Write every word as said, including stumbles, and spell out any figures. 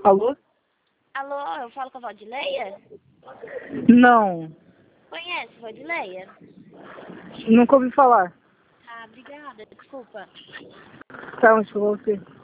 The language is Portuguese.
Alô? Alô, eu falo com a Valdileia? Não, Conhece Valdileia? nunca ouvi falar. Ah, obrigada, desculpa. Tá, onde foi você?